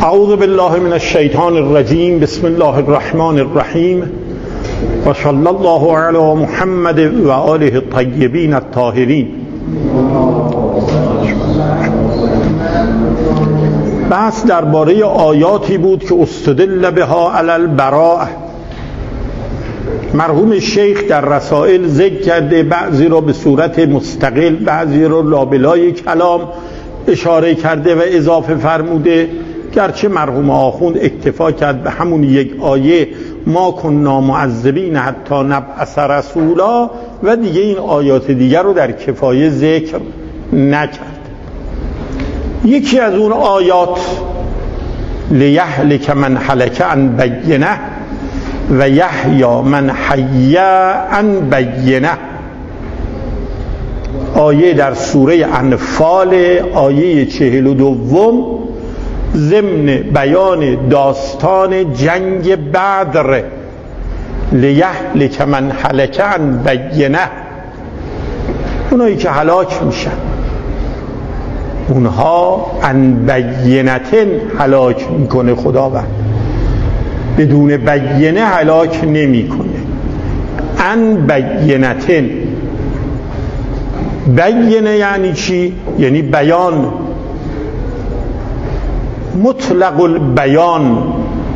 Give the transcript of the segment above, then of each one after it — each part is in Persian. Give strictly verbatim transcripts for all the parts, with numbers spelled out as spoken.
اعوذ بالله من الشیطان الرجیم. بسم الله الرحمن الرحیم و صلی الله علی محمد و آله الطیبین الطاهرین. بحث درباره آیاتی بود که استدل بها علی البراء. مرحوم شیخ در رسائل ذکر کرده، بعضی را به صورت مستقل، بعضی را لابلای کلام اشاره کرده و اضافه فرموده. گرچه مرحوم آخوند اکتفا کرد به همون یک آیه ما کنا معذبین حتی نبعث رسولا و دیگه این آیات دیگر رو در کفایه ذکر نکرد. یکی از اون آیات لیهلک من هلک عن بینه و یحیی من حی عن بینه، آیه در سوره انفال، آیه چهل و دوم، ضمن بیان داستان جنگ بدر. لیهلک من هلک عن بینه، اونایی که هلاک میشن، اونها عن بینتن هلاک میکنه خداوند، بدون بینه هلاک نمیکنه. عن بینتن، بینه یعنی چی؟ یعنی بیان، مطلق البیان،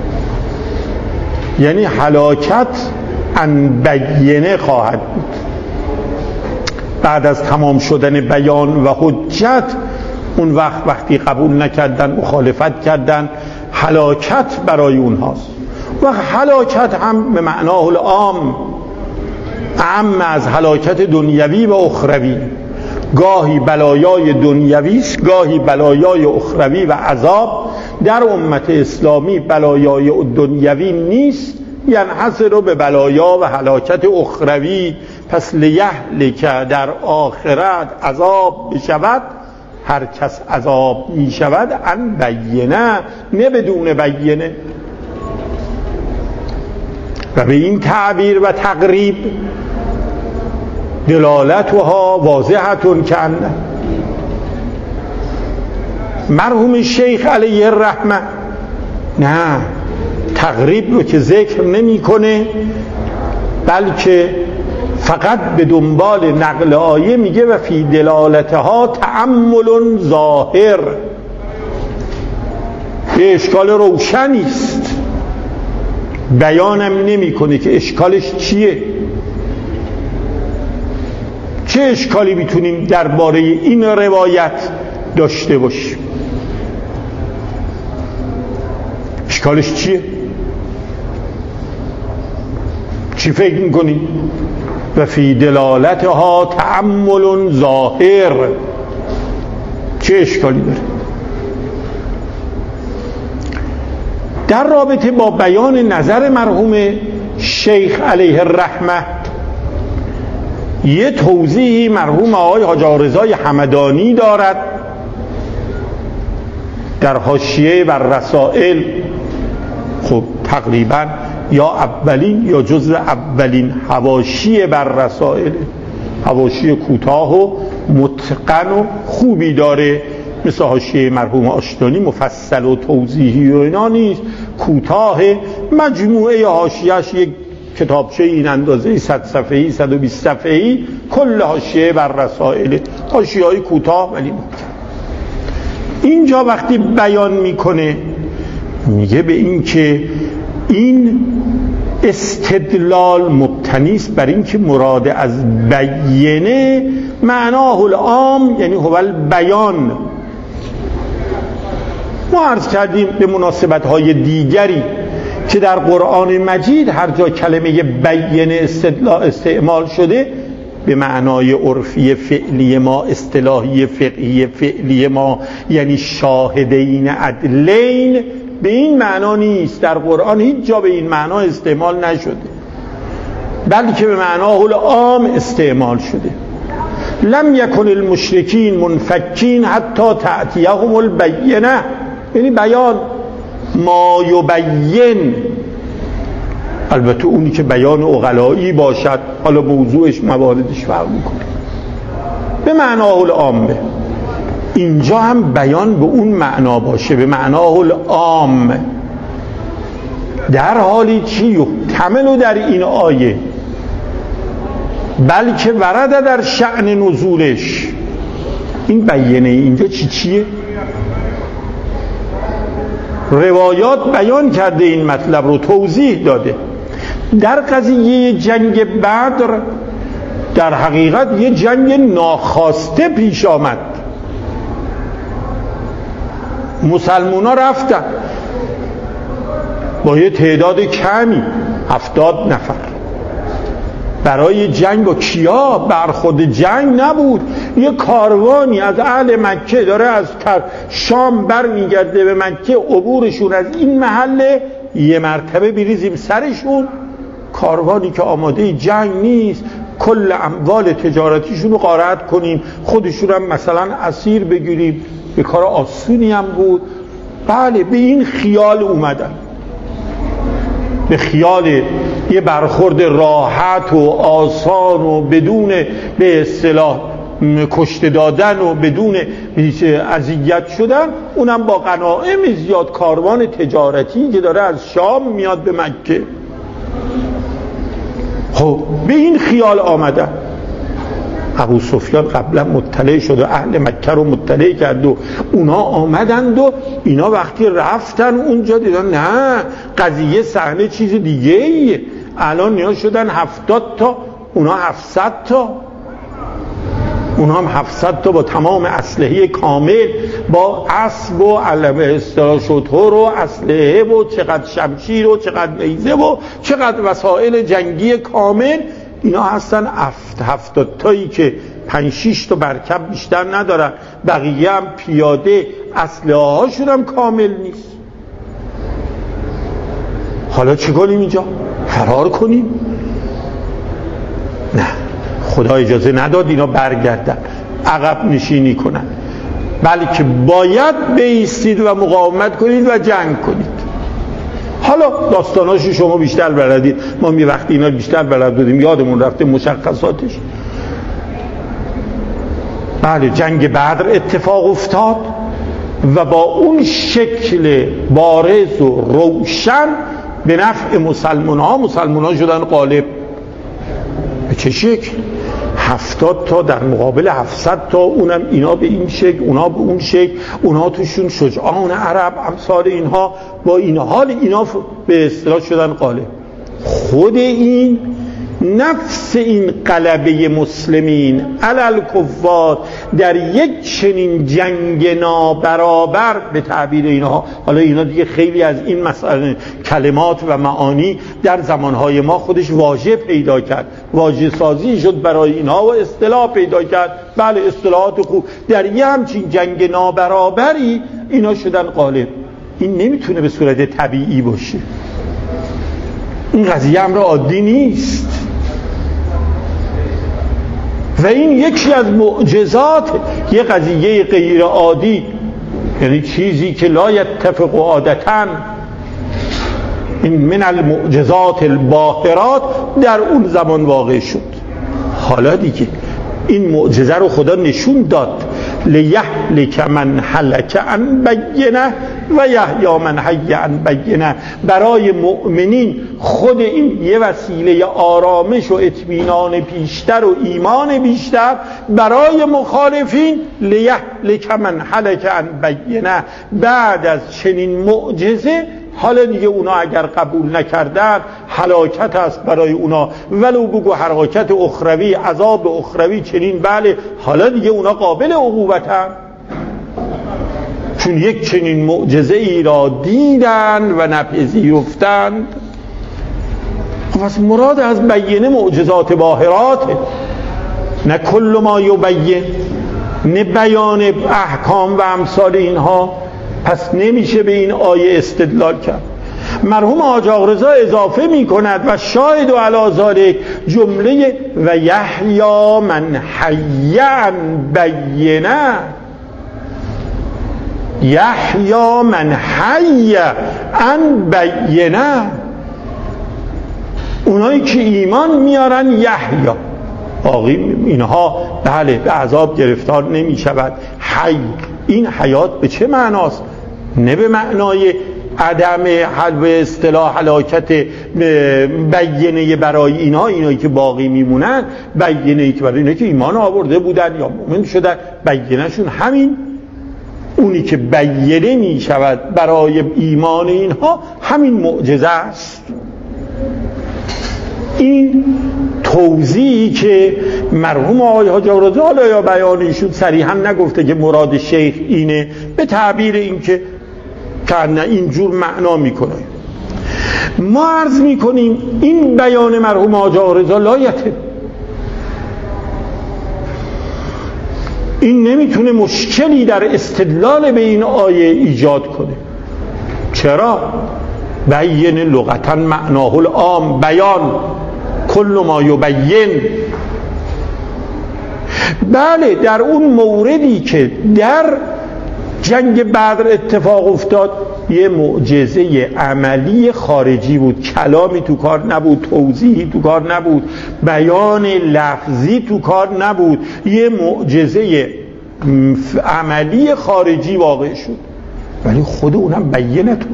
یعنی هلاکت عن بینه خواهد بود. بعد از تمام شدن بیان و حجت، اون وقت وقتی قبول نکردن، مخالفت کردن، هلاکت برای اونهاست. و هلاکت هم به معناه العام، اعم از هلاکت دنیوی و اخروی. گاهی بلایای دنیوی است، گاهی بلایای اخروی و عذاب. در امت اسلامی بلایای دنیوی نیست، ینحصر به بلایا و هلاکت اخروی. پس لیهلک در آخرت عذاب بشود، هر کس عذاب می شود عن بینه، نه بدون بینه. و به این تعبیر و تقریب دلالتها واضحتون کن. مرحوم شیخ علیه الرحمه نه، تقریب رو که ذکر نمی کنه، بلکه فقط به دنبال نقل آیه میگه و فی دلالتها تأمل ظاهر. یه اشکال روشنی است، بیانم نمی کنه که اشکالش چیه. چه اشکالی میتونیم درباره این روایت داشته باشیم؟ اشکالش چیه؟ چی فکر میکنی؟ و فی دلالتها تأمل ظاهر، چه اشکالی داره؟ در رابطه با بیان نظر مرحوم شیخ علیه الرحمه، یه توضیحی مرحوم آقای حاج آقارضای همدانی دارد در حاشیه بر رسائل. خب تقریبا یا اولین یا جزء اولین حواشی بر رسائل، حواشی کوتاه و متقن و خوبی داره، مثل حاشیه مرحوم آشتانی مفصل و توضیحی و اینا نیست، کوتاه. مجموعه حاشیه‌اش یک کتابچه این اندازه، صد صفحه‌ای، صد و بیست صفحه‌ای، کل حاشیه بر رسائل، حاشیه‌های کوتاه ولی محکم. اینجا وقتی بیان میکنه میگه به این که این استدلال مبتنی است بر این که مراد از بینه معناه العام، یعنی هو البیان. ما عرض کردیم به مناسبت‌های دیگری که در قرآن مجید هر جا کلمه بینه استعمال شده، به معنای عرفی فعلی ما، اصطلاحی فقهی فعلی ما، یعنی شاهدین عدلین، به این معنا نیست. در قرآن هیچ جا به این معنا استعمال نشده، بلکه به معناه العام استعمال شده. لم یکن المشرکین منفکین حتی تأتیهم البینه، یعنی بیان ما یبین. البته اونی که بیان عقلایی باشد، حالا موضوعش مواردش فرق میکنه، به معناه العامه. اینجا هم بیان به اون معنا باشه، به معناه العام، در حالی که یحتمل در این آیه بلکه ورد در شأن نزولش. این بیانه اینجا چی چیه؟ روایات بیان کرده این مطلب رو، توضیح داده. در قضیه جنگ بدر در حقیقت یه جنگ ناخواسته پیش آمد. مسلمان ها رفتن با یه تعداد کمی، هفتاد نفر، برای جنگ با کیا؟ برخورد جنگ نبود. یه کاروانی از اهل مکه داره از شام بر میگرده به مکه، عبورشون از این محله یه مرتبه بریزیم سرشون. کاروانی که آماده جنگ نیست، کل اموال تجارتیشون رو غارت کنیم، خودشون هم مثلا اسیر بگیریم، به کار آسونی هم بود. بله، به این خیال اومدن، به خیال یه برخورد راحت و آسان و بدون به اصطلاح کشته دادن و بدون اذیت شدن، اونم با غنایم زیاد، کاروان تجارتی که داره از شام میاد به مکه. خب به این خیال آمدن. ابو سفیان قبلا مطلع شد و اهل مکه رو مطلع کرد و اونا آمدند و اینا وقتی رفتن اونجا دیدن نه، قضیه صحنه چیز دیگه ایه. الان نیاز شدن هفتاد تا، اونا هفتصد تا، اونا هم هفتصد تا با تمام اسلحه کامل، با اسب و علمه استرا شطور و اسلحه و چقدر شمشیر و چقدر نیزه و چقدر وسایل جنگی کامل. اینا هستن هفت هفتاد تایی که پنج شیش تا برکب بیشتر ندارن، بقیه هم پیاده، اسلحه هاشون هم کامل نیست. حالا چی کنیم اینجا؟ فرار کنیم؟ نه، خدا اجازه نداد اینا برگردن، عقب نشینی کنن، بلکه باید بایستید و مقاومت کنید و جنگ کنید. حالا داستاناشو شما بیشتر بلدید، ما می وقتی اینا بیشتر بلد بودیم یادمون رفته مشخصاتش. بله، جنگ بدر اتفاق افتاد و با اون شکل بارز و روشن به نفع مسلمان ها، مسلمان ها شدن غالب. به چه شکل؟ هفتاد تا در مقابل هفتصد تا، اونم اینا به این شکل، اونا به اون شکل، اونا توشون شجعان عرب امثال اینها، با این حال اینا به اصطلاح شدن غالب. خود این نفس این غلبه مسلمین علی الکفار در یک چنین جنگ نابرابر به تعبیر اینها، حالا اینا دیگه خیلی از این مسئله کلمات و معانی در زمانهای ما خودش واژه پیدا کرد، واژه سازی شد برای اینها و اصطلاح پیدا کرد. بله، اصطلاحات خوب. در یه همچین جنگ نابرابری اینا شدن غالب. این نمیتونه به صورت طبیعی باشه، این قضیه امر عادی نیست و این یکی از معجزات، یه قضیه غیر عادی، یعنی چیزی که لا یتفق عادتاً، این من المعجزات الباهرات در اون زمان واقع شد. حالا دیگه این معجزه رو خدا نشون داد، لیهلک من هلک عن بینه و یحیی من حی عن بینه. برای مؤمنین خود این یه وسیله آرامش و اطمینان بیشتر و ایمان بیشتر، برای مخالفین لیهلک من هلک عن بینه. بعد از چنین معجزه حالا دیگه اونا اگر قبول نکردن هلاکت است برای اونا، ولو بگو حرکت اخروی، عذاب اخروی چنین، بله حالا دیگه اونا قابل عقوبتن، چون یک چنین معجزه ای را دیدن و نپذیرفتند. پس مراد از بیانه معجزات باهرات، نه کل ما یبین، نه بیان احکام و امثال اینها. پس نمیشه به این آیه استدلال کرد. مرحوم حاج آقا رضا اضافه می کند و شاهد و علی ذالک جمله و یحیی من حی عن بینه، یحیی من حی عن بینه. اونایی که ایمان میارن یحیی، باقی اینها بله به عذاب گرفتار نمی شود. حی، این حیات به چه معناست؟ نه به معنای عدم حل به اصطلاح هلاکت بیینه برای اینها، اینایی که باقی میمونن، بیینه‌ای که برای اینایی که ایمان آورده بودن یا مؤمن شدن، بیینه‌شون همین، اونی که بیینه می شود برای ایمان اینها همین معجزه است. این توضیحی که مرحوم آقای حاج آقارضا، حالا یا بیانیشون صریحا نگفته که مراد شیخ اینه، به تعبیر این که کنه اینجور معنا میکنه، ما عرض میکنیم این بیان مرحوم حاج آقارضا لایته، این نمیتونه مشکلی در استدلال به این آیه ایجاد کنه. چرا؟ بیان لغتا معناه العام، بیان کل ما یبین. بله در اون موردی که در جنگ بدر اتفاق افتاد یه معجزه عملی خارجی بود، کلامی تو کار نبود، توضیحی تو کار نبود، بیان لفظی تو کار نبود، یه معجزه عملی خارجی واقع شد، ولی خود اونم بیانه تو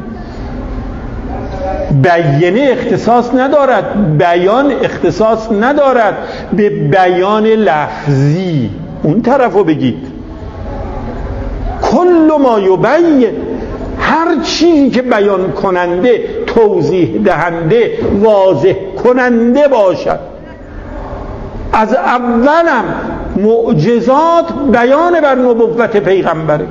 بیانه اختصاص ندارد، بیان اختصاص ندارد به بیان لفظی. اون طرفو بگید کل ما یبین، هر چیزی که بیان کننده، توضیح دهنده، واضح کننده باشد. از اولم معجزات بیان بر نبوت پیغمبره،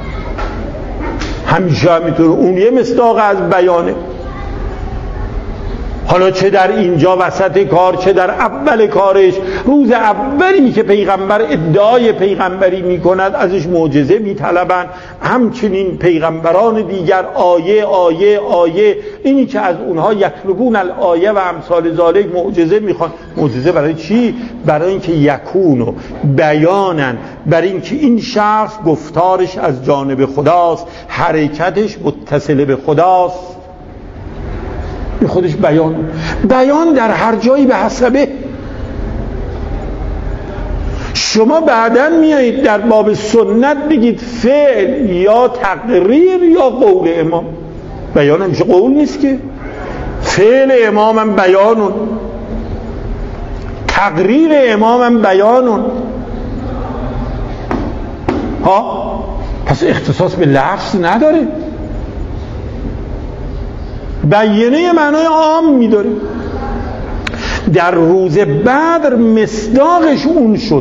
همیشه همینطور، اون یه مصداق از بیانه. حالا چه در اینجا وسط کار، چه در اول کارش، روز اولی که پیغمبر ادعای پیغمبری میکند ازش معجزه میطلبن، همچنین پیغمبران دیگر آیه آیه آیه، اینی که از اونها یطلبون الآیه و امثال ذالک معجزه میخوان. معجزه برای چی؟ برای اینکه یکونو بیانن، برای اینکه این شخص گفتارش از جانب خداست، حرکتش متصل به خداست. این خودش بیان. بیان در هر جایی به حسبه. شما بعداً میایید در باب سنت بگید فعل یا تقریر یا قول امام. بیان همیشه قول نیست که. فعل امامم بیانون، تقریر امامم بیانون. ها پس اختصاص به لفظ نداره، بیانه معنای عام میداره. در روز بدر مصداقش اون شد،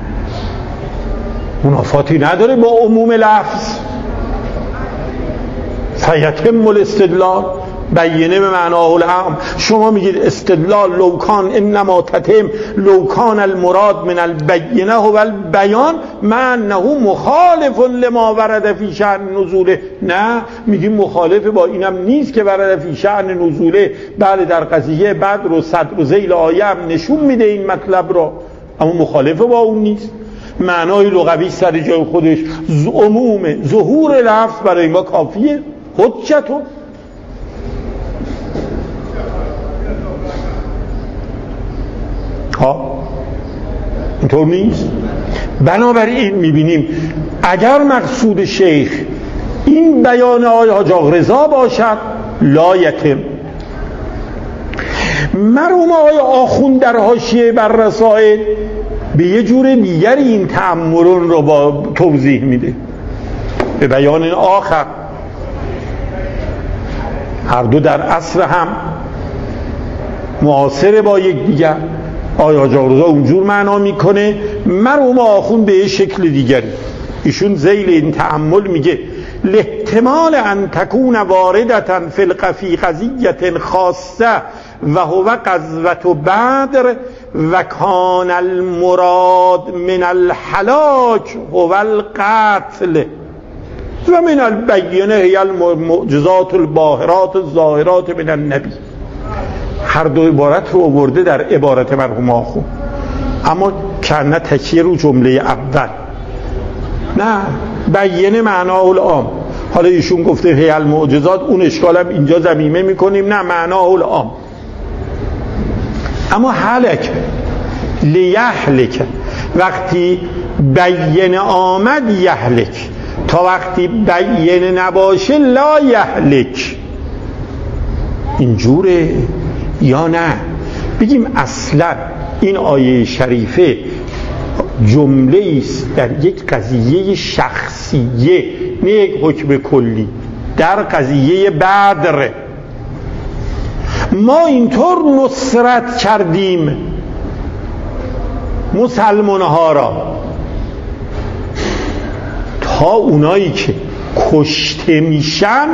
منافاتی نداره با عموم لفظ. فیتم الاستدلال، بیانه به معناه العام. شما میگید استدلال لوکان انما تتم لوکان المراد من البینه و البیان مع انه مخالف لما ورد فی شأن نزوله. نه، میگیم مخالف با اینم نیست که ورد فی شأن نزوله. بله در قضیه بدر و صدر و ذیل آیه هم نشون میده این مطلب را، اما مخالف با اون نیست. معنای لغوی سر جای خودش، عموم ظهور لفظ برای ما کافیه، حجتون. ها اینطور نیست. بنابراین میبینیم اگر مقصود شیخ این بیان آقای حاج آقارضا باشد لایتم. مرحوم آقای آخوند در حاشیه بر رسائل به یه جور دیگری این تأملون رو با توضیح میده، به بیان آخر. هر دو در عصر هم معاصر با یک دیگر. آقای حاج آقارضا اونجور معنا میکنه، مرحوم آخوند به یه شکل دیگری. ایشون ذیل این تأمل میگه لاحتمال ان تکون واردتا فی قضیة خاصه و هو غزوة بدر و کان المراد من الهلاک هو القتل و من البینه هی المعجزات الباهرات الظاهرات من النبی. هر دو عبارت رو آورده در عبارت مرحوم آخوند، اما کنه تکیه رو جمله اول. نه، بیانه معناه العام. حالا ایشون گفته هی المعجزات، اون اشکالم اینجا ضمیمه میکنیم، نه معناه العام. اما هلک لیهلک، وقتی بینه آمد یهلک، تا وقتی بینه نباشه لا یهلک. اینجوره یا نه؟ بگیم اصلا این آیه شریفه جمله است در یک قضیه شخصیه، نه یک حکم کلی، در قضیه بدر. ما اینطور نصرت کردیم مسلمان ها را تا اونایی که کشته میشن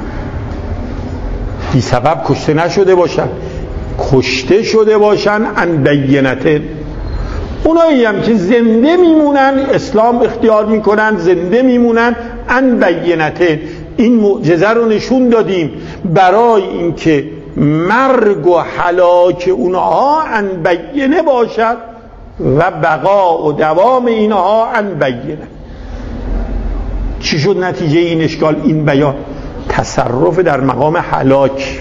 بی سبب کشته نشده باشن، کشته شده باشن ان بینته. اونایی هم که زنده میمونن اسلام اختیار میکنن، زنده میمونن ان بینته. این معجزه رو نشون دادیم برای اینکه مرگ و هلاک اونها ان بینه باشد و بقا و دوام اینها ان بینه. چی شد نتیجه این اشکال؟ این بیان تصرف در مقام هلاک.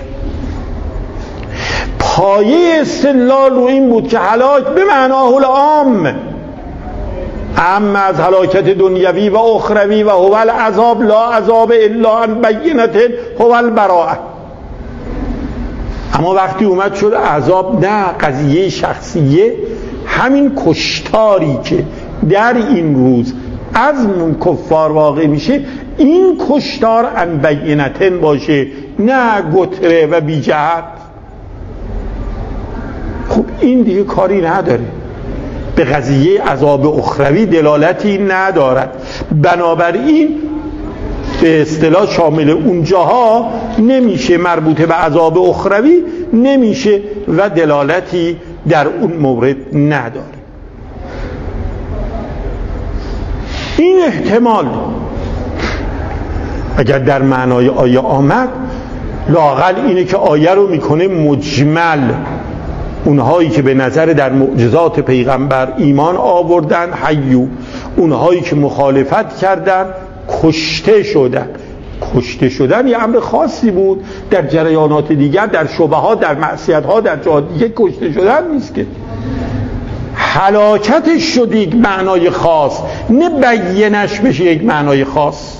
پایه استدلال رو این بود که هلاک به معناه العام، اما از هلاکت دنیوی و اخروی و هو العذاب لا عذاب الا عن بینة هو البراءه. اما وقتی اومد شد عذاب، نه، قضیه شخصیه، همین کشتاری که در این روز از کفار واقع میشه، این کشتار عن بینة باشه، نه گتره و بی جهت. خب این دیگه کاری نداره، به قضیه عذاب اخروی دلالتی ندارد، بنابراین به اصطلاح شامل اونجاها نمیشه، مربوط به عذاب اخروی نمیشه و دلالتی در اون مورد نداره. این احتمال اگر در معنای آیه آمد، لااقل اینه که آیه رو میکنه مجمل. اونهایی که به نظر در معجزات پیغمبر ایمان آوردن حیو، اونهایی که مخالفت کردن کشته شدن. کشته شدن یه امر خاصی بود، در جریانات دیگر، در شبهات، در معصیت‌ها، در جهات دیگه کشته شدن نیست که. هلاکتش شد یک معنای خاص، نه بینش بشه یک معنای خاص.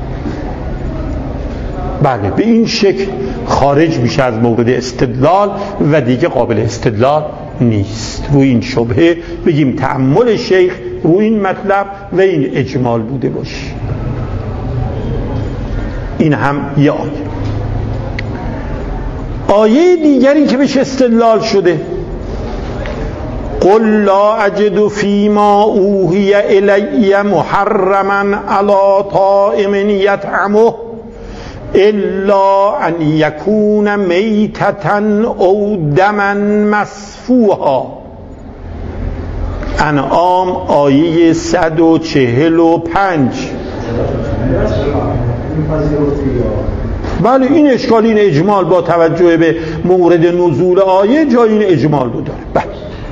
بله، به این شکل خارج میشه از مورد استدلال و دیگه قابل استدلال نیست. روی این شبهه بگیم تأمل شیخ روی این مطلب و این اجمال بوده باشه. این هم یه آیه. آیه دیگری که بهش استدلال شده، قل لا اجد فیما اوحی الی محرما علی طائم یطعمه الا ان یکون میتة او دما مسفوحا. انعام آیه صد و چهل و پنج. بله، این اشکال، این اجمال با توجه به مورد نزول آیه جای این اجمال رو داره. بله،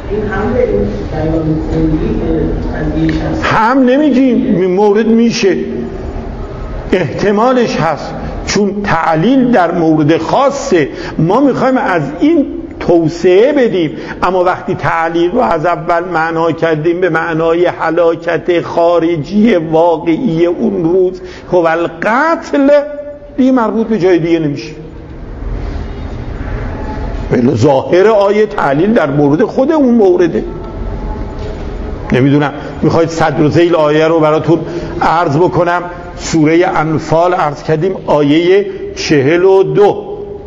هم نمیگیم مورد میشه، احتمالش هست، چون تعلیل در مورد خاصه، ما میخوایم از این توسعه بدیم. اما وقتی تعلیل رو از اول معنا کردیم به معنای هلاکت خارجی واقعی اون روز هو القتل، دیگه مربوط به جای دیگه نمیشه. ولی ظاهر آیه تعلیل در مورد خود اون مورده. نمیدونم میخواید صدر و ذیل آیه رو براتون عرض بکنم. سوره انفال عرض کردیم آیه چهل و دو.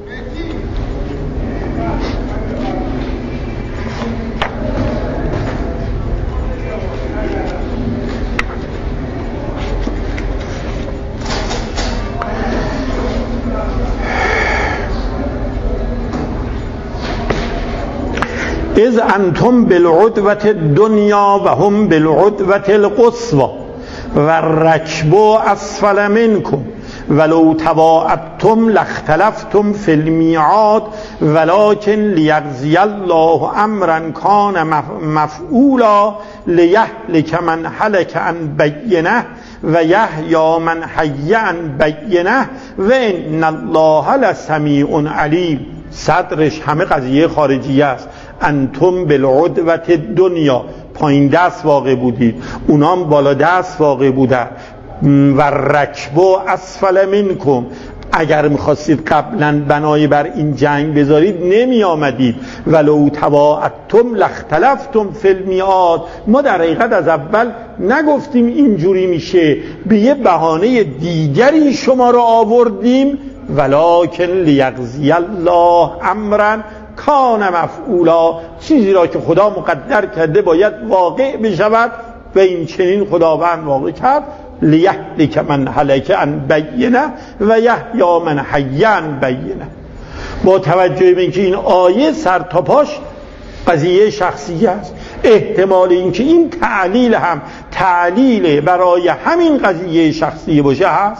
اذ انتم بالعدوة الدنیا و هم بالعدوة القصوى و رکب اسفل منکم ولو تواعدتم لاختلفتم فی المیعاد ولکن لیقضی الله امرا کان مفعولا لیهلک من هلک عن بینه و یحیی من حی عن بینه و ان الله لسمیع علیم. صدرش همه قضیه خارجی است، انتم بالعدوة دنیا، پایین دست واقع بودید، اونام بالا دست واقع بودن. و رکبو اسفل منکم، اگر میخواستید قبلا بنای بر این جنگ بذارید نمی آمدید. ولو تواعدتم لاختلفتم فی المیعاد، ما در حقیقت از اول نگفتیم اینجوری میشه، به یه بهانه دیگری شما رو آوردیم. ولکن لیقضی الله امرا کان مفعولا، چیزی را که خدا مقدر کرده باید واقع بشود و این چنین خداوند واقع کرد. لیهلک من هلک عن بینه و یحیی من حی عن بینه. با توجه به اینکه این آیه سر تا پاش قضیه شخصی است، احتمال اینکه این تعلیل هم تعلیل برای همین قضیه شخصی باشه هست.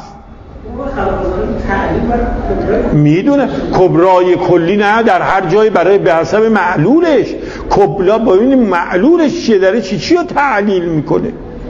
میدونه کبرای کلی نه، در هر جای برای به حسب معلولش. کبلا با این معلولش چیه، داره چی چی رو تعلیل میکنه.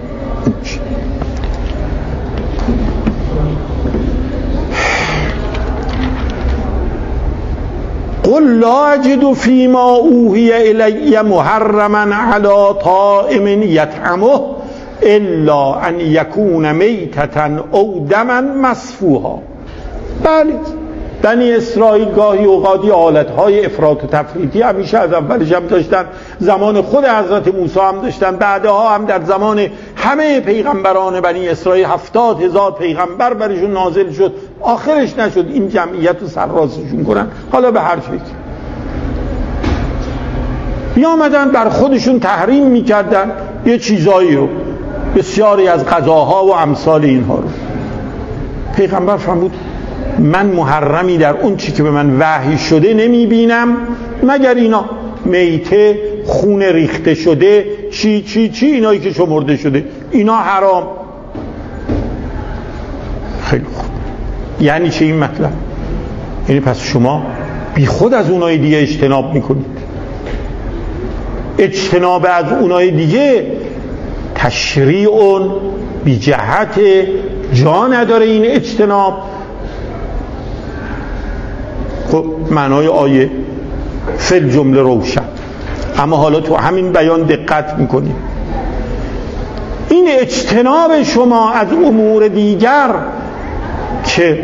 قل لا اجد فيما اوحي الي محرما على طائم يطعمه الا ان يكون میتة او دما مسفوحا. بله، بنی اسرائیل گاهی اوقاتی حالتهای افراط و تفریطی همیشه از اولش هم داشتن، زمان خود حضرت موسی هم داشتن، بعدها هم در زمان همه پیغمبران بنی اسرائیل هفتاد هزار پیغمبر برشون نازل شد، آخرش نشد این جمعیت رو سرراسشون کنن. حالا به هر فکر می آمدن بر خودشون تحریم میکردن یه چیزایی رو، بسیاری از غذاها و امثال اینها رو. پیغمبر فرمود من محرمی در اون چی که به من وحی شده نمی بینم مگر اینا، میته، خون ریخته شده، چی چی چی اینایی که شمرده شده، اینا حرام. خیلی خوب، یعنی چه این مطلب؟ یعنی پس شما بی خود از اونای دیگه اجتناب میکنید. اجتناب از اونای دیگه تشریع اون بی جهت جا نداره. این اجتناب خب معنای آیه فل جمله روشن، اما حالا تو همین بیان دقت میکنیم. این اجتناب شما از امور دیگر که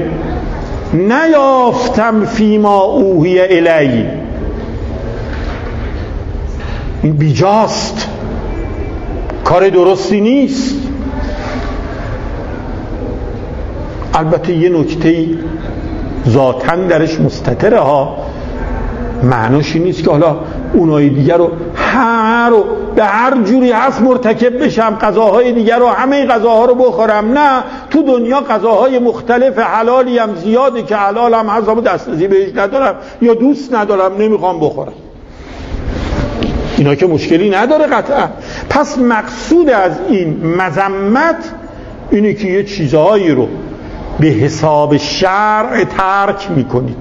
نیافتم فیما اوحی الی، این بیجاست، کار درستی نیست. البته یه نکته ذاتاً درش مستتره ها، معناش این نیست که حالا اونای دیگر رو همه رو به هر جوری هست مرتکب بشم، غذاهای دیگر رو همه غذاها رو بخورم. نه، تو دنیا غذاهای مختلف حلالی هم زیاده که حلال هم هست اما دسترسی بهش ندارم یا دوست ندارم نمیخوام بخورم. اینا که مشکلی نداره قطعا. پس مقصود از این مذمت اینه که یه چیزهایی رو به حساب شرع ترک میکنید،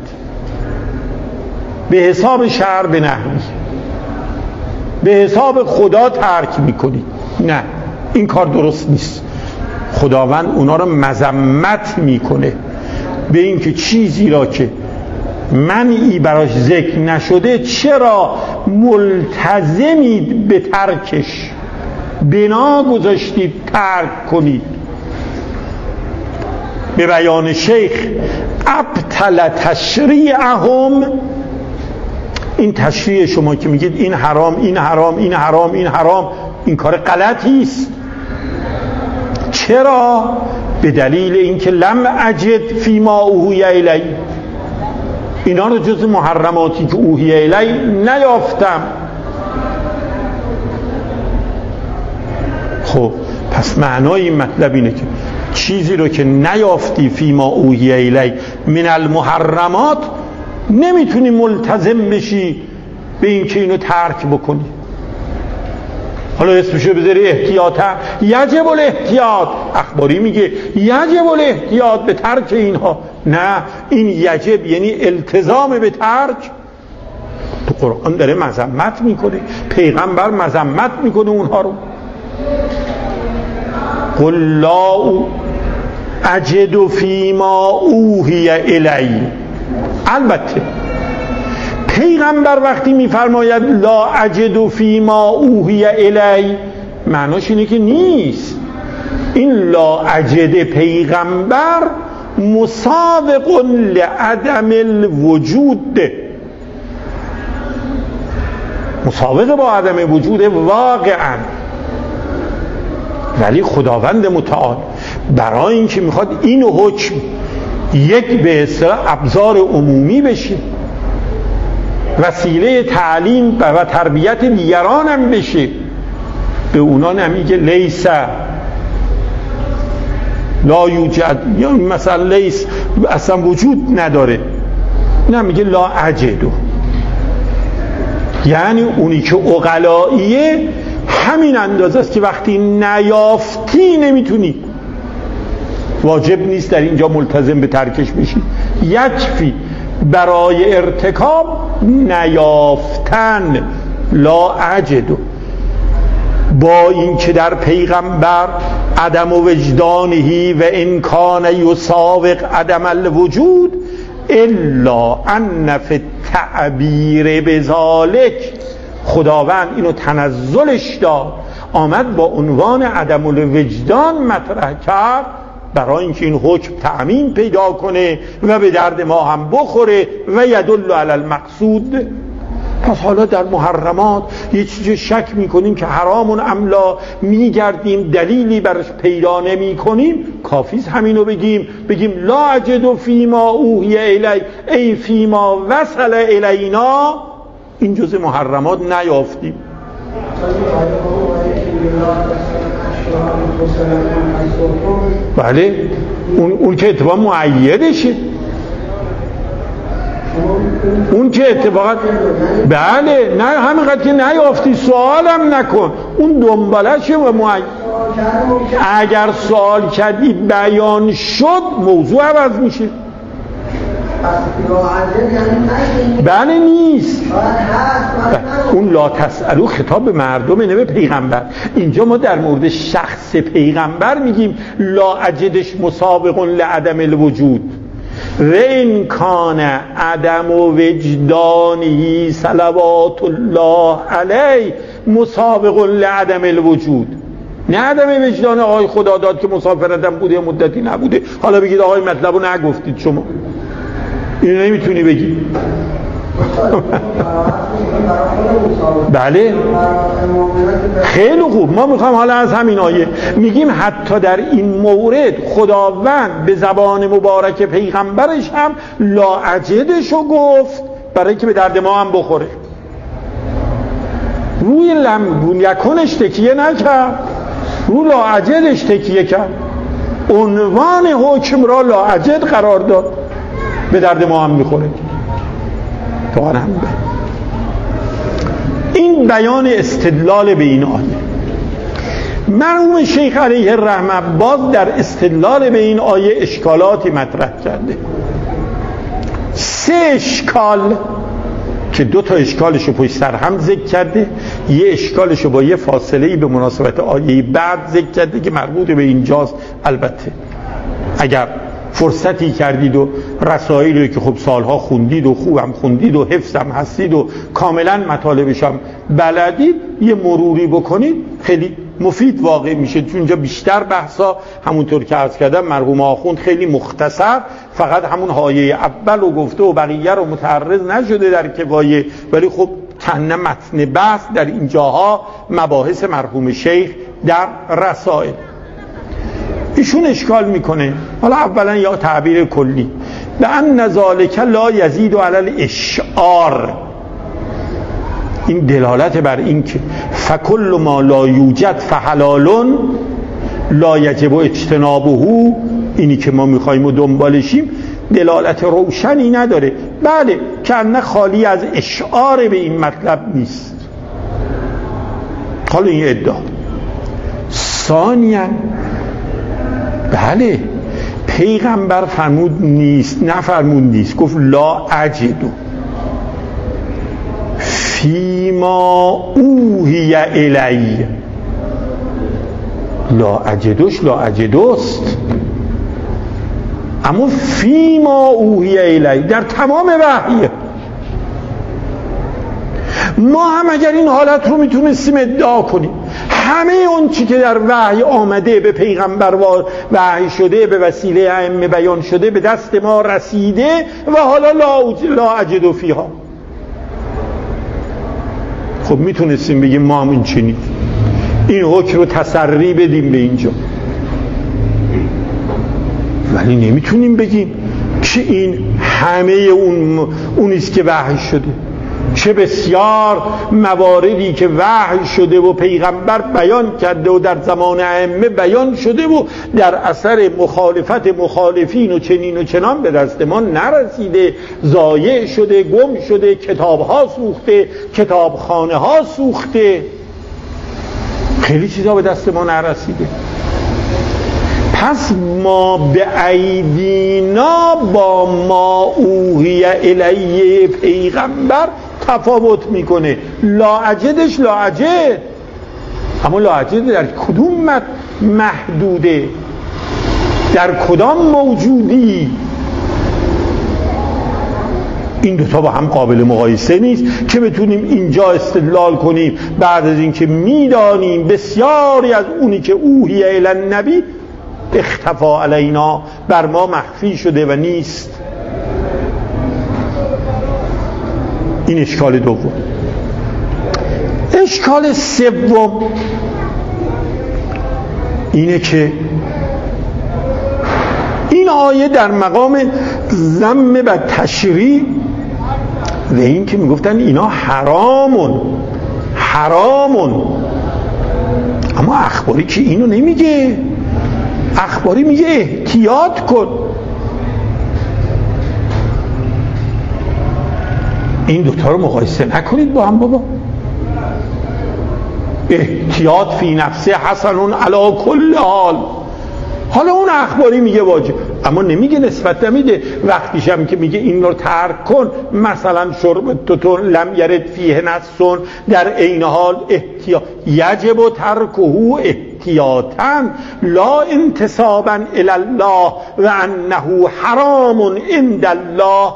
به حساب شرع به نحوی، به حساب خدا ترک میکنید. نه، این کار درست نیست. خداوند اونا رو مذمت میکنه به اینکه چیزی را که منعی براش ذکر نشده چرا ملتزمید به ترکش، بنا گذاشتید ترک کنید. به بیان شیخ ابطل تشریعهم، این تشریع شما که میگید این حرام این حرام این حرام این حرام، این کار غلطی است. چرا؟ به دلیل اینکه لم اجد فیما اوحی الی، اینا رو جز محرماتی که اوحی الی نیافتم. خب پس معنای این مطلب اینه که چیزی رو که نیافتی فیما اوحی الی من المحرمات نمیتونی ملتزم بشی به این که اینو ترک بکنی. حالا اسمشو بذاری احتیاطا، یجب الاحتیاط، اخباری میگه یجب الاحتیاط به ترک اینها. نه، این یجب یعنی التزام به ترک. تو قرآن داره مذمت میکنه، پیغمبر مذمت میکنه اونها رو. قل لا اجد فیما اوحی الی، البته پیغمبر وقتی میفرماید لا اجد فیما اوحی الی، معناش اینه که نیست. این لا اجد پیغمبر مسابق لعدم الوجود، مسابقه با عدم وجود واقعا. ولی خداوند متعال برای اینکه میخواد این حکم یک به اصطلاح ابزار عمومی بشه، وسیله تعلیم و تربیت دیگران هم بشه، به اونا نمیگه لیس لا یوجد، یا مثلا لیس اصلا وجود نداره، نمیگه لا اجدو. یعنی اونی که عقلاییه همین اندازه است که وقتی نیافتی نمیتونی، واجب نیست در اینجا ملتزم به ترکش بشی، یکفی برای ارتکاب نیافتن لا اجدو. با این که در پیغمبر عدم وجدانهی و امکان یسابق عدم الوجود، الا ان فی التعبیر بذالک، خداوند اینو تنزلش داد، آمد با عنوان عدم الوجدان مطرح کرد برای اینکه این حکم تعمیم پیدا کنه و به درد ما هم بخوره و یدل علی المقصود. پس حالا در محرمات یه چیزی شک میکنیم که حرامون املا، میگردیم دلیلی برش پیدا نمی کنیم، کافیست همینو بگیم، بگیم لا اجد فیما اوحی الی ای فیما وصل الینا، این جزء محرمات نیافتیم. بله اون, اون که اتفاق معیدشه، اون که اتفاقات بله نه همینقدر که نیافتی سوالم نکن، اون دنبالشه و معید. اگر سوال کردی بیان شد موضوع عوض میشه. بله نیست، اون لا تسألو خطاب به مردمه نه به پیغمبر. اینجا ما در مورد شخص پیغمبر میگیم لا اجدش مسابق لعدم الوجود و این کان عدم وجدانهی صلوات الله علیه مسابق لعدم الوجود. نه عدم وجدان آقای خدا داد که مسافرتم بوده مدتی نبوده، حالا بگید آقای مطلبو نگفتید شما، اینو نمیتونی بگی. بله خیلی خوب، ما میخوام حالا از همین آیه میگیم حتی در این مورد خداوند به زبان مبارک پیغمبرش هم لا اجدشو گفت برای که به درد ما هم بخوره. روی لم یکنش تکیه نکرد، رو لا اجدش تکیه کرد، عنوان حکم را لا اجد قرار داد، به درد ما هم میخوره. تو هم این بیان استدلال به این آیه. مرحوم شیخ علیه الرحمه باز در استدلال به این آیه اشکالاتی مطرح کرده، سه اشکال که دو تا اشکالشو پشت سر هم ذکر کرده، یه اشکالشو با یه فاصله‌ای به مناسبت آیه بعد ذکر کرده که مربوط به اینجاست. البته اگر فرصتی کردید و رسائلی که خب سالها خوندید و خوبم خوندید و حفظم هستید و کاملا مطالبش هم بلدید، یه مروری بکنید خیلی مفید واقع میشه، چون اینجا بیشتر بحثا همونطور که عرض کردم مرحوم آخوند خیلی مختصر فقط همون هایه اول رو گفته و بقیه رو متعرض نشده در کفایه، ولی خب تنه متن بحث در اینجاها مباحث مرحوم شیخ در رسائل. ایشون اشکال میکنه، حالا اولا یا تعبیر کلی به ان ذالک لا یزید علی الاشعار، این دلالت بر این که فکل ما لا یوجد فحلال لا یجب اجتنابه، اینی که ما میخوایم و دنبالشیم دلالت روشنی نداره. بله که خالی از اشعار به این مطلب نیست. حالا این ادعا. ثانیاً بله پیغمبر فرمود نیست، نفرمود نیست، گفت لا اجدو فیما اوحی الی، لا اجدوش لا اجدوست، اما فیما اوحی الی در تمام وحی. ما هم اگر این حالت رو میتونستیم ادعا کنیم همه اون چی که در وحی آمده به پیغمبر وحی شده به وسیله ائمه بیان شده به دست ما رسیده و حالا لا اجد فیها، خب میتونستیم بگیم ما هم این چنین این حکم رو تسری بدیم به اینجا، ولی نمیتونیم بگیم که این همه اون اونیست که وحی شده. چه بسیار مواردی که وحی شده و پیغمبر بیان کرده و در زمان ائمه بیان شده و در اثر مخالفت مخالفین و چنین و چنان به دست ما نرسیده، ضایع شده، گم شده، کتاب ها سوخته، کتابخانه ها سوخته، خیلی چیزا به دست ما نرسیده. پس ما به ایدینا با ما اوحی الیه پیغمبر تفاوت میکنه. لاعجدش لاعجد، اما لاعجد در کدوم محدوده، در کدام موجودی؟ این دوتا با هم قابل مقایسه نیست که بتونیم اینجا استدلال کنیم بعد از اینکه میدانیم بسیاری از اونی که اوحی الی النبی اختفا علینا بر ما مخفی شده و نیست. این اشکال دوم. اشکال سوم اینه که این آیه در مقام ذم و تشریع و این که میگفتن اینا حرامون حرامون، اما اخباری که اینو نمیگه، اخباری میگه احتیاط کن. این دوتا رو مقایسه نکنید با هم بابا. احتیاط فی نفسه حسنون علی کل حال. حالا اون اخباری میگه واجب، اما نمیگه نسبت نمیده. وقتیش هم که میگه این رو ترک کن، مثلا شرب توتون لم یرد فیه نصون، در عین حال احتیاط یجب و ترکهو احتیاطا لا انتسابا الی الله و انه حرام عند الله.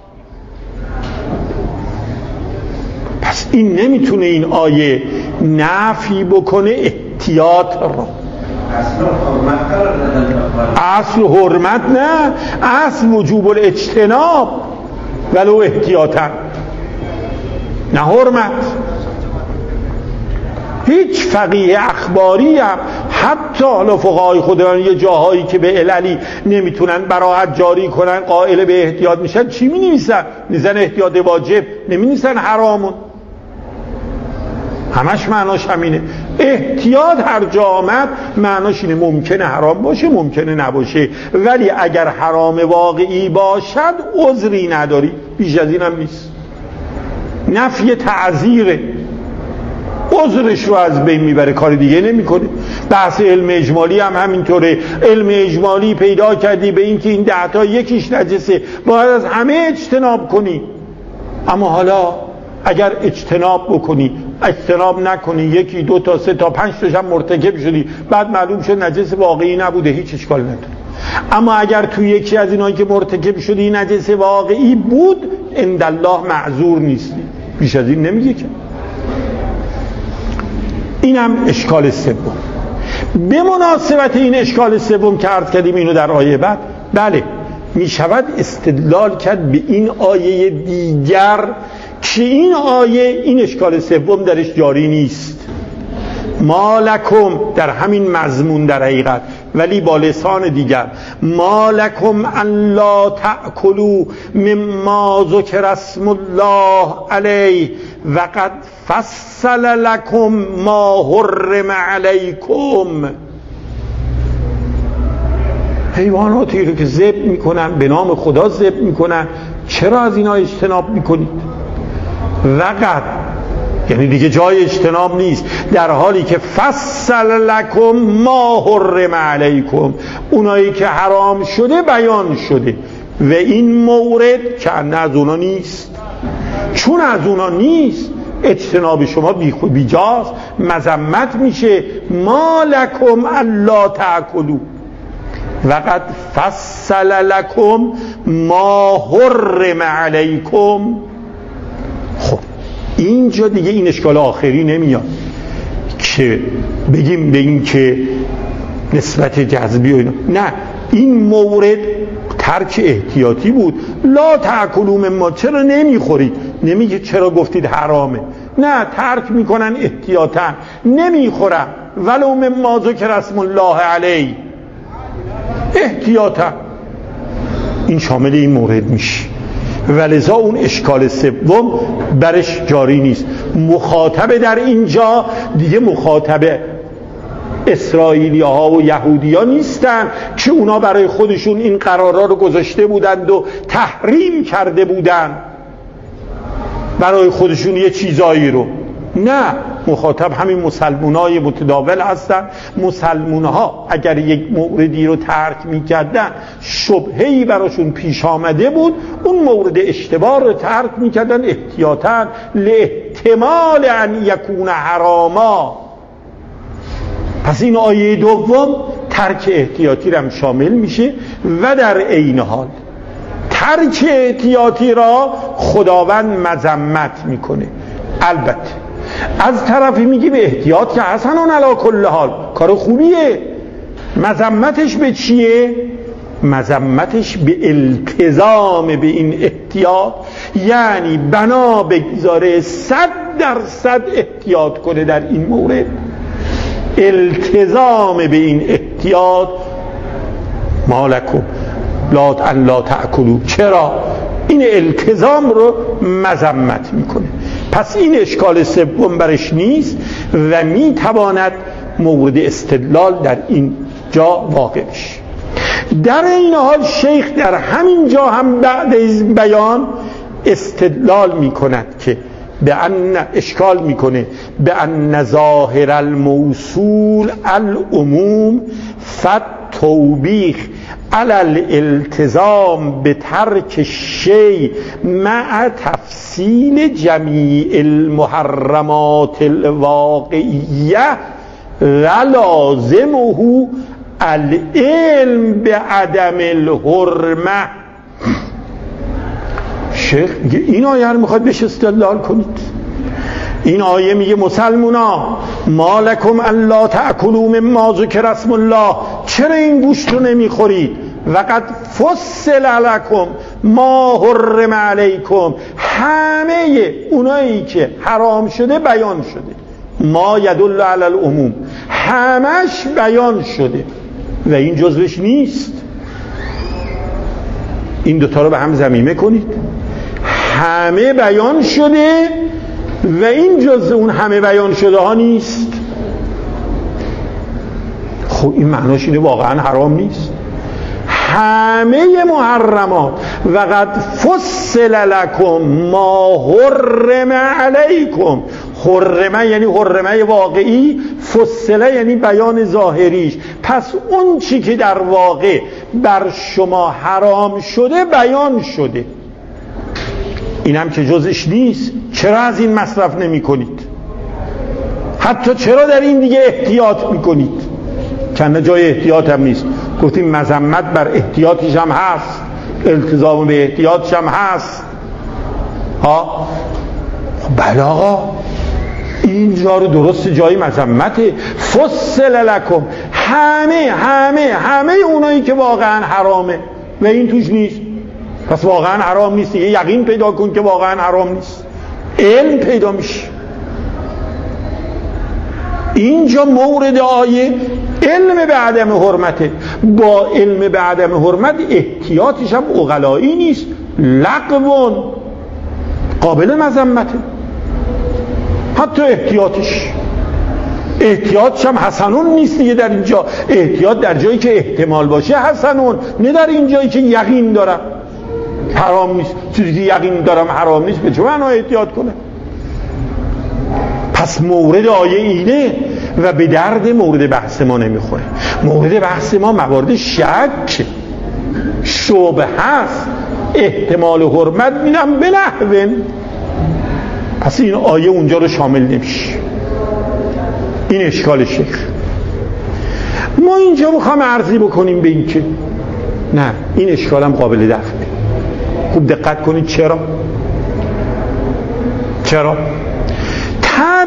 پس این نمیتونه این آیه نفی بکنه احتیاط را. اصل حرمت نه، اصل وجوب الاجتناب ولو احتیاطا، نه حرمت. هیچ فقیه اخباری هم حتی حالا فقهای خودمان یه جاهایی که به عللی نمیتونن براحت جاری کنن قائل به احتیاط میشن چی می نویسن؟ میزن احتیاط واجب، نمی نویسن حرامون. همش معناش همینه. احتیاط هر جا آمد معناش اینه ممکنه حرام باشه ممکنه نباشه، ولی اگر حرام واقعی باشد عذری نداری، بیش از این هم نیست. نفی تعذیره، عذرش رو از بین میبره، کار دیگه نمیکنه. بحث علم اجمالی هم همینطوره. علم اجمالی پیدا کردی به این که این ده تا یکیش نجسه، باید از همه اجتناب کنی. اما حالا اگر اجتناب بکنی، اجتناب نکنی، یکی دو تا سه تا پنج تاش هم مرتکب شدی، بعد معلوم شد نجس واقعی نبوده، هیچ اشکال نداره. اما اگر تو یکی از اینایی که مرتکب شدی نجس واقعی بود، عند الله معذور نیستی. بیش از این نمیگه که. اینم اشکال سوم. به مناسبت این اشکال سوم که عرض کردیم اینو در آیه بعد، بله می شود استدلال کرد به این آیه دیگر که این آیه این اشکال سوم درش جاری نیست. ما لکم در همین مضمون در حقیقت ولی با لسان دیگر، ما لکم ان لا تأکلوا مما ذکر اسم الله علیه و قد فصل لکم ما حرم علیکم. حیواناتی رو که ذبح میکنن، به نام خدا ذبح میکنن، چرا از اینا اجتناب میکنید؟ وقت یعنی دیگه جای اجتناب نیست، در حالی که فصل لکم ما حرم علیکم، اونایی که حرام شده بیان شده و این مورد که نه از اونا نیست. چون از اونا نیست اجتناب شما بیجاست، مذمت میشه. ما لکم الا تأکلوا وقد فصل لکم ما حرم علیکم. خب اینجا دیگه این اشکال آخری نمیاد که بگیم به این که نسبت جذبی و اینا. نه، این مورد ترک احتیاطی بود. لا تأکلوا مما، چرا نمیخورید؟ نمیگه چرا گفتید حرامه، نه، ترک میکنن احتیاطا، نمیخورن ولو مما ذکر اسم الله علیه، احتیاطا. این شامل این مورد میشه، ولذا اون اشکال سوم برش جاری نیست. مخاطب در اینجا دیگه مخاطب اسرائیلی ها و یهودی ها نیستن که اونا برای خودشون این قرارا رو گذاشته بودند و تحریم کرده بودند برای خودشون یه چیزایی رو. نه، مخاطب همین مسلمان های متداول هستن. مسلمان ها اگر یک موردی رو ترک میکردن، شبهه‌ای براشون پیش آمده بود، اون مورد اشتباه رو ترک میکردن احتیاطاً لاحتمال ان یکون حراما. پس این آیه دوم ترک احتیاطی رو هم شامل میشه و در عین حال ترک احتیاطی را خداوند مذمت میکنه. البته از طرفی میگی به احتیاط که حسنون علی کل حال، کار خوبیه. مذمتش به چیه؟ مذمتش به التزام به این احتیاط، یعنی بنا بگذاره صد درصد احتیاط کنه در این مورد. التزام به این احتیاط، مالکم لا ان لا تأکلوا، چرا؟ این التزام رو مذمت میکنه. پس این اشکال سوم برش نیست و میتواند مورد استدلال در این جا واقع بشه. در این حال شیخ در همین جا هم بعد از بیان استدلال میکند که به ان اشکال میکنه به ان ظاهر الموصول العموم فالتوبیخ علی الالتزام به ترک شیء مع تفصیل جمیع المحرمات الواقعیه لازمه العلم به عدم الحرمه. شیخ میگه این آیه رو میخواد بهش استدلال کنید. این آیه میگه مسلمونا ما لکم الا تأکلوا مما ذکر اسم الله، چرا این گوشت رو نمیخورید؟ وقد فصل لکم ما حرم علیکم، همه اونایی که حرام شده بیان شده. ما یدل علی العموم، همش بیان شده و این جزوش نیست. این دوتا رو به هم ضمیمه کنید. همه بیان شده و این جزء اون همه بیان شده ها نیست. خب این معناش اینه واقعا حرام نیست. همه محرمات وقد فصل لکم ما حرم علیکم، حرمه یعنی حرمه واقعی، فصله یعنی بیان ظاهریش. پس اون چی که در واقع بر شما حرام شده بیان شده، اینم که جزش نیست. چرا از این مصرف نمی کنید؟ حتی چرا در این دیگه احتیاط می کنید؟ کنه جای احتیاط هم نیست. گفتیم مذمت بر احتیاطش هم هست، التزام به احتیاطش هم هست. ها بله آقا، اینجا رو درست جای مذمته. فصل لکم، همه همه همه اونایی که واقعا حرامه و این توش نیست، پس واقعا حرام نیست. یه یقین پیدا کن که واقعا حرام نیست، علم پیدا میشه. اینجا مورد آیه علم به عدم حرمته. با علم به عدم حرمت احتیاطش هم عقلایی نیست، لغو، قابل مذمته. حتی احتیاطش احتیاطش هم حسنون نیست دیگه. در اینجا احتیاط در جایی که احتمال باشه حسنون، نه در این جایی که یقین دارم حرام نیست. چیزی که یقین دارم حرام نیست به چه معنا احتیاط کنه؟ پس مورد آیه اینه و به درد مورد بحث ما نمیخوره. مورد بحث ما موارد شک، شبهه هست، احتمال حرمت میدم به نحوه. پس این آیه اونجا رو شامل نمیشه. این اشکال شیخ. ما اینجا میخوام عرضی بکنیم به این که نه، این اشکالم قابل دفعه. خوب دقت کنید چرا؟ چرا؟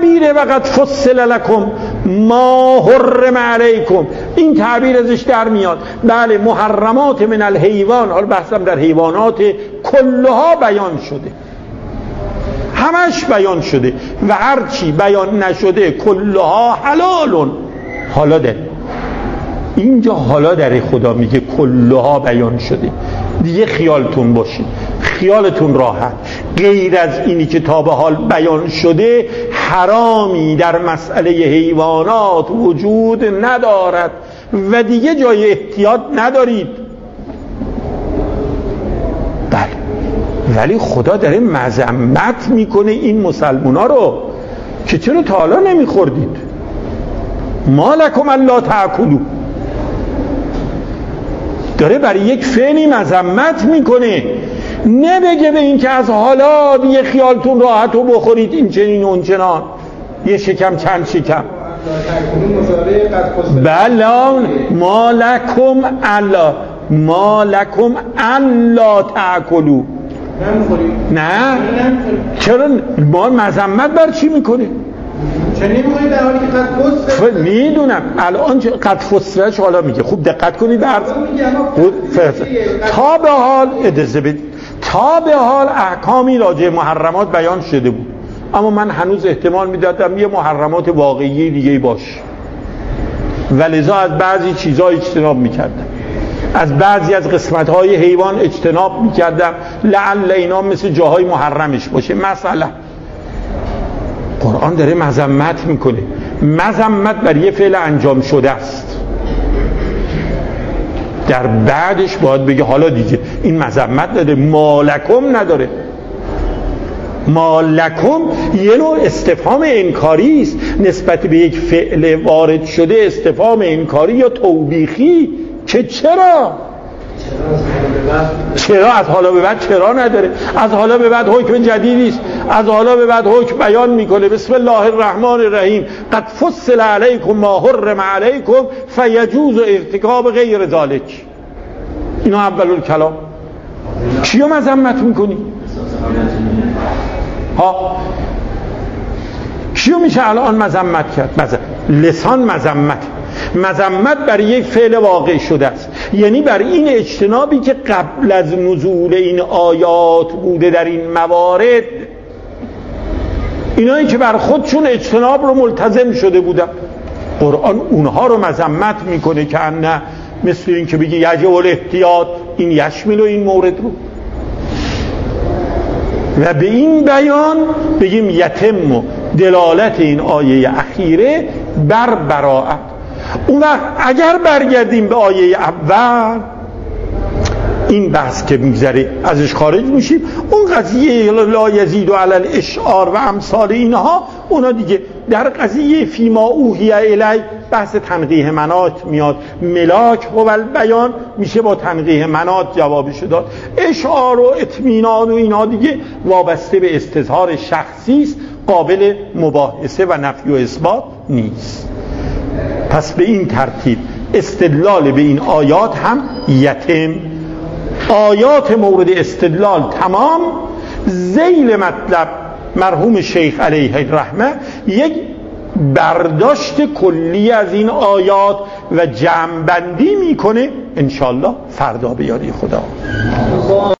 تعبیر وقد فصل لکم ما حرم علیکم، این تعبیر ازش در میاد. بله محرمات من الحیوان، حالا بحثم در حیوانات کلها بیان شده، همش بیان شده و هرچی بیان نشده کلها حلالون. حالا داره اینجا، حالا داره خدا میگه کلها بیان شده. دیگه خیالتون باشید، خیالتون راحت، غیر از اینی که تا به حال بیان شده حرامی در مسئله حیوانات وجود ندارد و دیگه جای احتیاط ندارید. بله، ولی خدا داره مذمت میکنه این مسلمونا رو که چرا تا حالا نمیخوردید، ما لکم الا تأکلوا. داره برای یک فعلی مذمت میکنه، نبگه به این که از حالا دیگه خیالتون راحت و بخورید این چنین اون چنان، یه شکم چند شکم. بله، ما لکم الا ما لکم الا تأکلوا. نه چرا ما مذمت بر چی میکنه؟ چه نمی‌خوای در حالی که قد فصل؟ میدونم الان قد فصلش حالا میگه. خوب دقت کنید به حرف. تا به حال اجازه بدید، تا به حال احکامی راجع محرمات بیان شده بود، اما من هنوز احتمال میدادم یه محرمات واقعی دیگه باشه، ولذا از بعضی چیزا اجتناب میکردم، از بعضی از قسمت‌های حیوان اجتناب میکردم لعل اینا مثل جاهای محرمش باشه. مثلا قرآن داره مذمت میکنه، مذمت بر یه فعل انجام شده است، در بعدش باید بگه حالا دیگه این مذمت داره، مالکم نداره. مالکم یه نوع استفهام انکاری است نسبت به یک فعل وارد شده، استفهام انکاری یا توبیخی که چرا چرا از حالا به بعد چرا نداره، از حالا به بعد حکم جدیدی است، از حالا به بعد حکم بیان میکنه. بسم الله الرحمن الرحیم، قد فصل علیکم ما حرم علیکم فیجوز ارتکاب غیر ذالک. اینا اول الکلام. چیو مذمت میکنی؟ ها چیو میشه الان مذمت کرد؟ مثلا لسان مذمت، مذمت بر یک فعل واقع شده است، یعنی بر این اجتنابی که قبل از نزول این آیات بوده در این موارد، اینایی که بر خودشون اجتناب رو ملتزم شده بودن، قرآن اونها رو مذمت میکنه که نه مثل این که بگی یجب الاحتیاط، این یشمل و این مورد رو، و به این بیان بگیم یتم دلالت این آیه اخیره بر براءت. اون وقت اگر برگردیم به آیه اول، این بحث که میگذره ازش خارج میشیم، اون قضیه لا یزید علی الاشعار و امثال اینها، اونا دیگه در قضیه فیما اوحی الی بحث تنقیح منات میاد. ملاک هو البیان میشه با تنقیح منات جوابش داد. اشعار و اطمینان و اینا دیگه وابسته به استظهار شخصی است، قابل مباحثه و نفی و اثبات نیست. پس به این ترتیب استدلال به این آیات هم یتم. آیات مورد استدلال تمام. ذیل مطلب مرحوم شیخ علیه الرحمه یک برداشت کلی از این آیات و جمع بندی میکنه، انشالله فردا به یاری خدا.